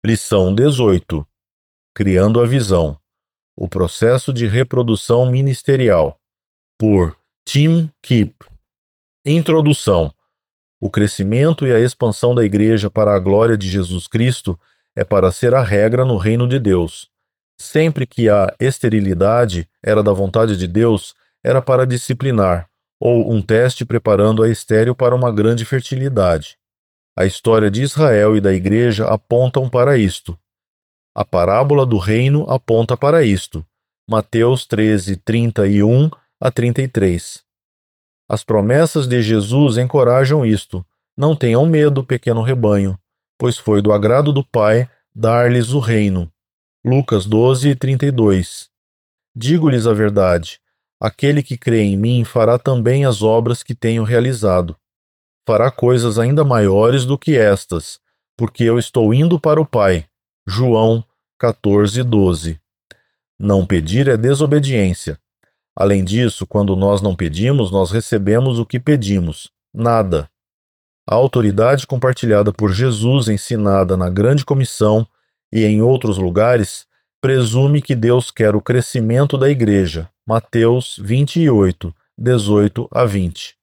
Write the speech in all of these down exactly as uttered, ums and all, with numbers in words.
Lição dezoito. Criando a visão. O processo de reprodução ministerial. Por Tim Keep. Introdução. O crescimento e a expansão da Igreja para a glória de Jesus Cristo é para ser a regra no reino de Deus. Sempre que a esterilidade era da vontade de Deus, era para disciplinar, ou um teste preparando a estéril para uma grande fertilidade. A história de Israel e da Igreja apontam para isto. A parábola do reino aponta para isto. Mateus treze, trinta e um a trinta e três. As promessas de Jesus encorajam isto. Não tenham medo, pequeno rebanho, pois foi do agrado do Pai dar-lhes o reino. Lucas doze, trinta e dois. Digo-lhes a verdade. Aquele que crê em mim fará também as obras que tenho realizado. Fará coisas ainda maiores do que estas, porque eu estou indo para o Pai. João quatorze, doze. Não pedir é desobediência. Além disso, quando nós não pedimos, nós recebemos o que pedimos. Nada. A autoridade compartilhada por Jesus, ensinada na Grande Comissão e em outros lugares, presume que Deus quer o crescimento da Igreja. Mateus vinte e oito, dezoito a vinte.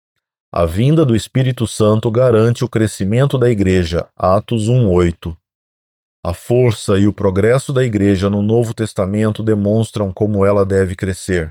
A vinda do Espírito Santo garante o crescimento da Igreja. Atos um, oito. A força e o progresso da Igreja no Novo Testamento demonstram como ela deve crescer.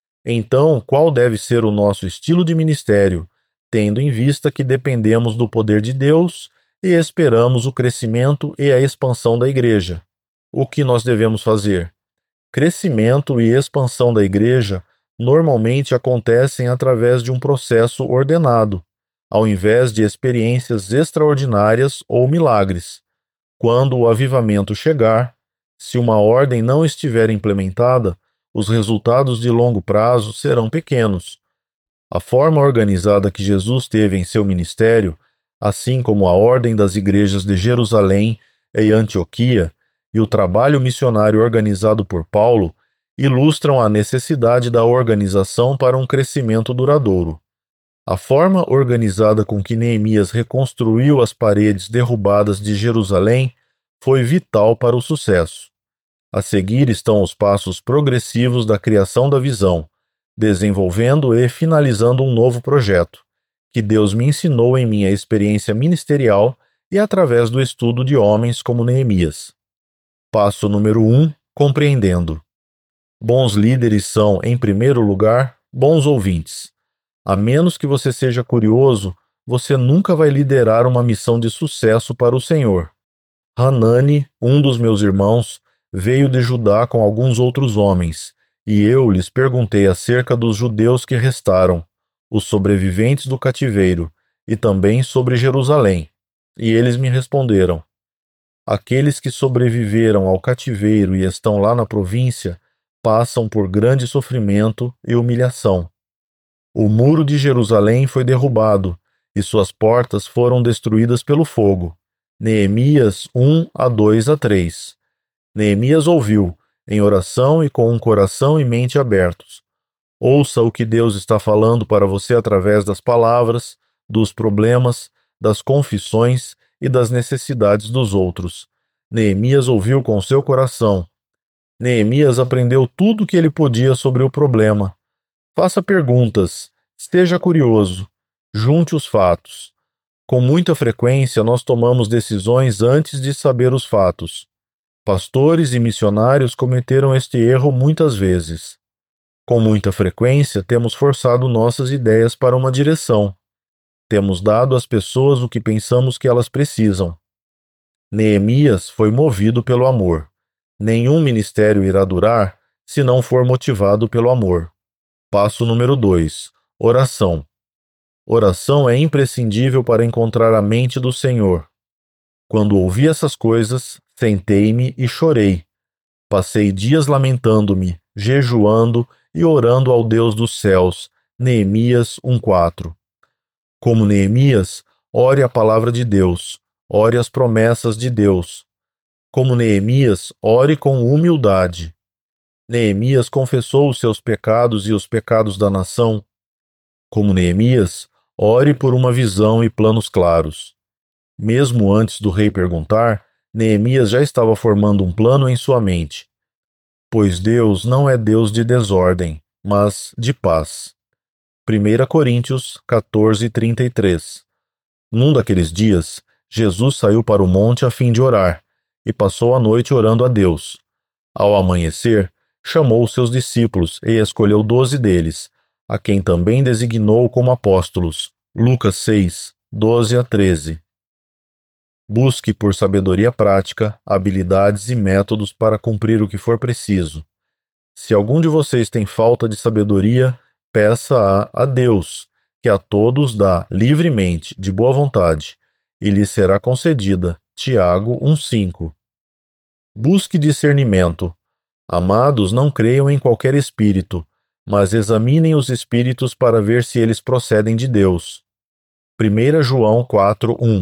Então, qual deve ser o nosso estilo de ministério, tendo em vista que dependemos do poder de Deus e esperamos o crescimento e a expansão da Igreja? O que nós devemos fazer? Crescimento e expansão da Igreja normalmente acontecem através de um processo ordenado, ao invés de experiências extraordinárias ou milagres. Quando o avivamento chegar, se uma ordem não estiver implementada, os resultados de longo prazo serão pequenos. A forma organizada que Jesus teve em seu ministério, assim como a ordem das igrejas de Jerusalém e Antioquia e o trabalho missionário organizado por Paulo, ilustram a necessidade da organização para um crescimento duradouro. A forma organizada com que Neemias reconstruiu as paredes derrubadas de Jerusalém foi vital para o sucesso. A seguir estão os passos progressivos da criação da visão, desenvolvendo e finalizando um novo projeto, que Deus me ensinou em minha experiência ministerial e através do estudo de homens como Neemias. Passo número um. Compreendendo. Bons líderes são, em primeiro lugar, bons ouvintes. A menos que você seja curioso, você nunca vai liderar uma missão de sucesso para o Senhor. Hanani, um dos meus irmãos, veio de Judá com alguns outros homens, e eu lhes perguntei acerca dos judeus que restaram, os sobreviventes do cativeiro, e também sobre Jerusalém. E eles me responderam: aqueles que sobreviveram ao cativeiro e estão lá na província passam por grande sofrimento e humilhação. O muro de Jerusalém foi derrubado, e suas portas foram destruídas pelo fogo. Neemias um, a dois a três. Neemias ouviu, em oração e com um coração e mente abertos. Ouça o que Deus está falando para você através das palavras, dos problemas, das confissões e das necessidades dos outros. Neemias ouviu com seu coração. Neemias aprendeu tudo o que ele podia sobre o problema. Faça perguntas, esteja curioso, junte os fatos. Com muita frequência, nós tomamos decisões antes de saber os fatos. Pastores e missionários cometeram este erro muitas vezes. Com muita frequência, temos forçado nossas ideias para uma direção. Temos dado às pessoas o que pensamos que elas precisam. Neemias foi movido pelo amor. Nenhum ministério irá durar se não for motivado pelo amor. Passo número dois. Oração. Oração é imprescindível para encontrar a mente do Senhor. Quando ouvi essas coisas, sentei-me e chorei. Passei dias lamentando-me, jejuando e orando ao Deus dos céus. Neemias um, quatro. Como Neemias, ore a palavra de Deus, ore as promessas de Deus. Como Neemias, ore com humildade. Neemias confessou os seus pecados e os pecados da nação. Como Neemias, ore por uma visão e planos claros. Mesmo antes do rei perguntar, Neemias já estava formando um plano em sua mente, pois Deus não é Deus de desordem, mas de paz. primeira Coríntios quatorze, trinta e três. Num daqueles dias, Jesus saiu para o monte a fim de orar, e passou a noite orando a Deus. Ao amanhecer, chamou os seus discípulos e escolheu doze deles, a quem também designou como apóstolos. Lucas seis, doze a treze. Busque por sabedoria prática, habilidades e métodos para cumprir o que for preciso. Se algum de vocês tem falta de sabedoria, peça-a a Deus, que a todos dá livremente, de boa vontade, e lhe será concedida. Tiago um, cinco. Busque discernimento. Amados, não creiam em qualquer espírito, mas examinem os espíritos para ver se eles procedem de Deus. primeira João quatro, um.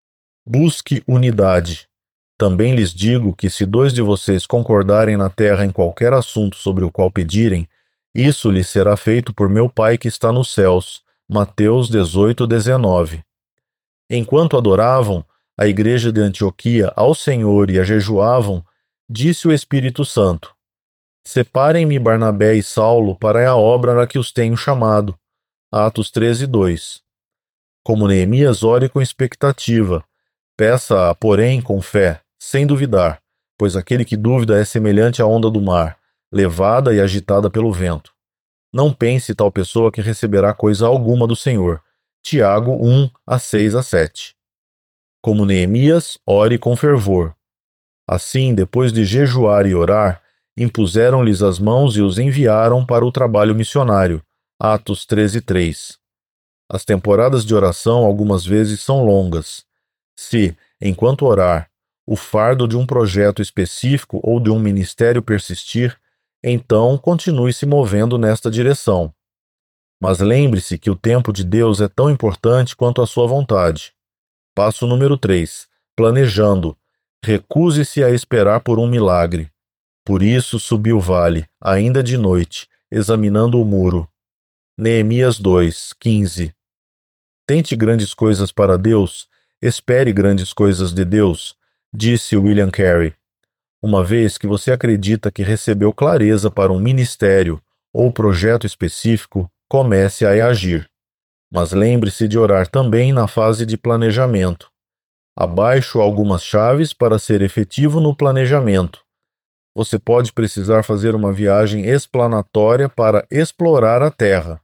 Busque unidade. Também lhes digo que se dois de vocês concordarem na terra em qualquer assunto sobre o qual pedirem, isso lhes será feito por meu Pai que está nos céus. Mateus dezoito, dezenove. Enquanto adoravam a igreja de Antioquia ao Senhor e a jejuavam, disse o Espírito Santo: Separem-me Barnabé e Saulo para a obra na que os tenho chamado. Atos treze, dois. Como Neemias, ore com expectativa. Peça-a, porém, com fé, sem duvidar, pois aquele que duvida é semelhante à onda do mar, levada e agitada pelo vento. Não pense tal pessoa que receberá coisa alguma do Senhor. Tiago um, a seis a sete. Como Neemias, ore com fervor. Assim, depois de jejuar e orar, impuseram-lhes as mãos e os enviaram para o trabalho missionário. Atos treze, três. As temporadas de oração algumas vezes são longas. Se, enquanto orar, o fardo de um projeto específico ou de um ministério persistir, então continue se movendo nesta direção. Mas lembre-se que o tempo de Deus é tão importante quanto a sua vontade. Passo número três. Planejando. Recuse-se a esperar por um milagre. Por isso subi o vale, ainda de noite, examinando o muro. Neemias dois, quinze. Tente grandes coisas para Deus, espere grandes coisas de Deus, disse William Carey. Uma vez que você acredita que recebeu clareza para um ministério ou projeto específico, comece a agir. Mas lembre-se de orar também na fase de planejamento. Abaixo algumas chaves para ser efetivo no planejamento. Você pode precisar fazer uma viagem explanatória para explorar a Terra.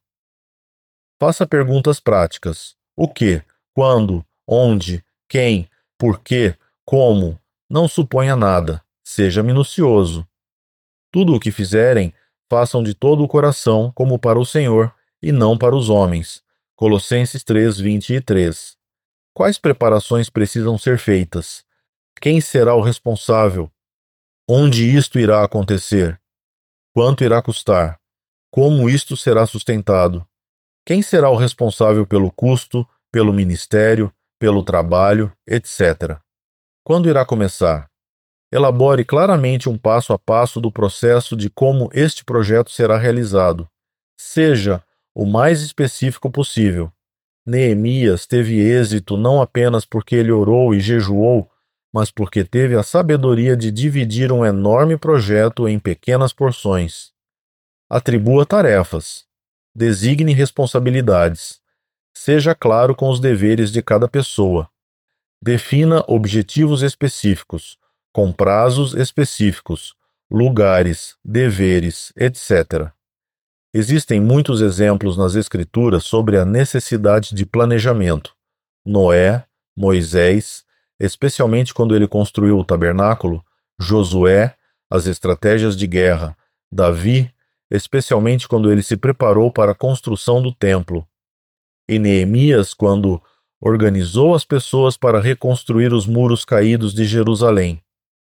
Faça perguntas práticas. O que? Quando? Onde? Quem? Por quê? Como? Não suponha nada. Seja minucioso. Tudo o que fizerem, façam de todo o coração, como para o Senhor, e não para os homens. Colossenses três, vinte e três. Quais preparações precisam ser feitas? Quem será o responsável? Onde isto irá acontecer? Quanto irá custar? Como isto será sustentado? Quem será o responsável pelo custo, pelo ministério, pelo trabalho, etcétera? Quando irá começar? Elabore claramente um passo a passo do processo de como este projeto será realizado. Seja o mais específico possível. Neemias teve êxito não apenas porque ele orou e jejuou, mas porque teve a sabedoria de dividir um enorme projeto em pequenas porções. Atribua tarefas. Designe responsabilidades. Seja claro com os deveres de cada pessoa. Defina objetivos específicos, com prazos específicos, lugares, deveres, etcétera. Existem muitos exemplos nas Escrituras sobre a necessidade de planejamento. Noé, Moisés, especialmente quando ele construiu o tabernáculo, Josué, as estratégias de guerra, Davi, especialmente quando ele se preparou para a construção do templo, e Neemias, quando organizou as pessoas para reconstruir os muros caídos de Jerusalém.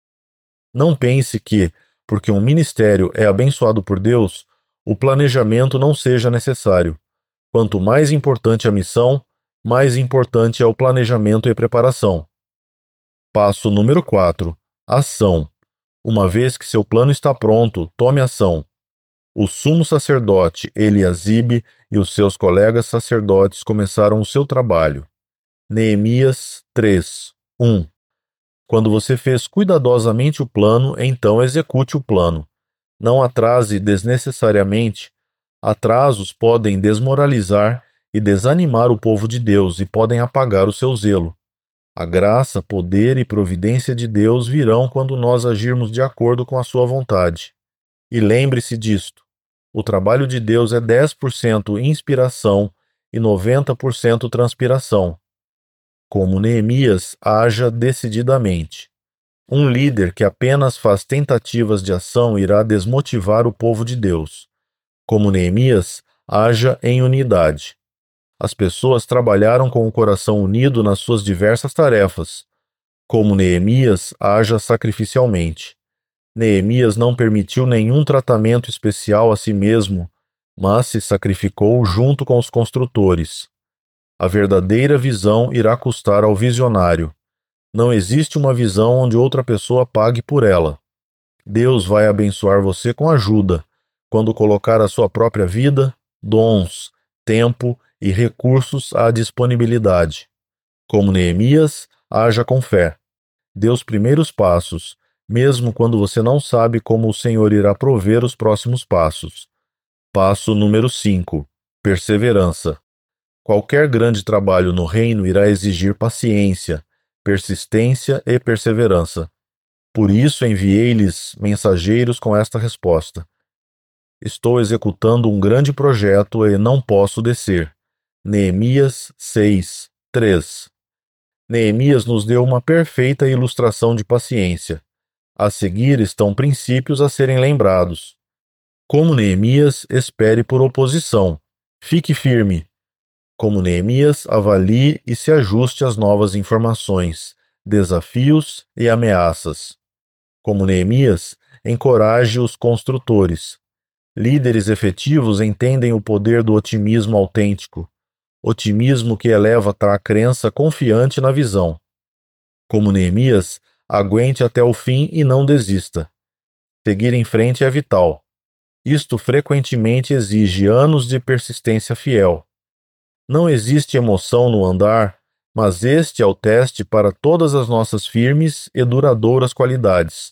Não pense que, porque um ministério é abençoado por Deus, o planejamento não seja necessário. Quanto mais importante a missão, mais importante é o planejamento e preparação. Passo número quatro. Ação. Uma vez que seu plano está pronto, tome ação. O sumo sacerdote Eliasibe e os seus colegas sacerdotes começaram o seu trabalho. Neemias três, um. Quando você fez cuidadosamente o plano, então execute o plano. Não atrase desnecessariamente. Atrasos podem desmoralizar e desanimar o povo de Deus e podem apagar o seu zelo. A graça, poder e providência de Deus virão quando nós agirmos de acordo com a sua vontade. E lembre-se disto: o trabalho de Deus é dez por cento inspiração e noventa por cento transpiração. Como Neemias, haja decididamente. Um líder que apenas faz tentativas de ação irá desmotivar o povo de Deus. Como Neemias, haja em unidade. As pessoas trabalharam com o coração unido nas suas diversas tarefas. Como Neemias, haja sacrificialmente. Neemias não permitiu nenhum tratamento especial a si mesmo, mas se sacrificou junto com os construtores. A verdadeira visão irá custar ao visionário. Não existe uma visão onde outra pessoa pague por ela. Deus vai abençoar você com ajuda, quando colocar a sua própria vida, dons, tempo e recursos à disponibilidade. Como Neemias, haja com fé. Dê os primeiros passos, mesmo quando você não sabe como o Senhor irá prover os próximos passos. Passo número cinco. Perseverança. Qualquer grande trabalho no reino irá exigir paciência, persistência e perseverança. Por isso enviei-lhes mensageiros com esta resposta: estou executando um grande projeto e não posso descer. Neemias seis, três. Neemias nos deu uma perfeita ilustração de paciência. A seguir estão princípios a serem lembrados. Como Neemias, espere por oposição. Fique firme. Como Neemias, avalie e se ajuste às novas informações, desafios e ameaças. Como Neemias, encoraje os construtores. Líderes efetivos entendem o poder do otimismo autêntico, otimismo que eleva a crença confiante na visão. Como Neemias, aguente até o fim e não desista. Seguir em frente é vital. Isto frequentemente exige anos de persistência fiel. Não existe emoção no andar, mas este é o teste para todas as nossas firmes e duradouras qualidades.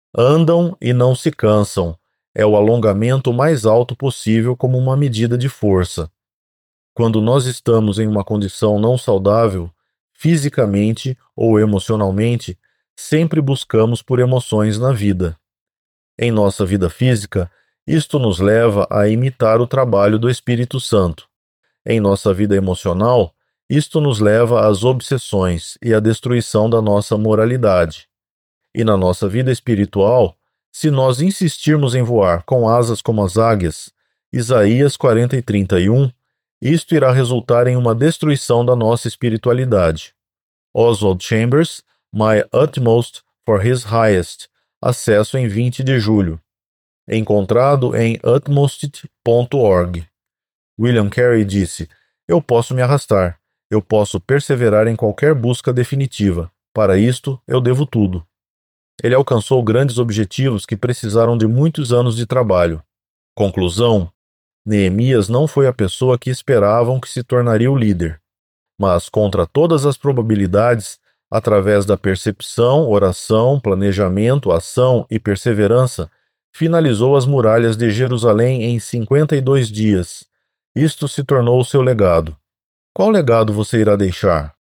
Andam e não se cansam. É o alongamento mais alto possível como uma medida de força. Quando nós estamos em uma condição não saudável, fisicamente ou emocionalmente, sempre buscamos por emoções na vida. Em nossa vida física, isto nos leva a imitar o trabalho do Espírito Santo. Em nossa vida emocional, isto nos leva às obsessões e à destruição da nossa moralidade. E na nossa vida espiritual, se nós insistirmos em voar com asas como as águias, Isaías quarenta e trinta e um, isto irá resultar em uma destruição da nossa espiritualidade. Oswald Chambers, My Utmost for His Highest, acesso em vinte de julho. Encontrado em utmost ponto org. William Carey disse: eu posso me arrastar, eu posso perseverar em qualquer busca definitiva. Para isto, eu devo tudo. Ele alcançou grandes objetivos que precisaram de muitos anos de trabalho. Conclusão: Neemias não foi a pessoa que esperavam que se tornaria o líder, mas, contra todas as probabilidades, através da percepção, oração, planejamento, ação e perseverança, finalizou as muralhas de Jerusalém em cinquenta e dois dias. Isto se tornou o seu legado. Qual legado você irá deixar?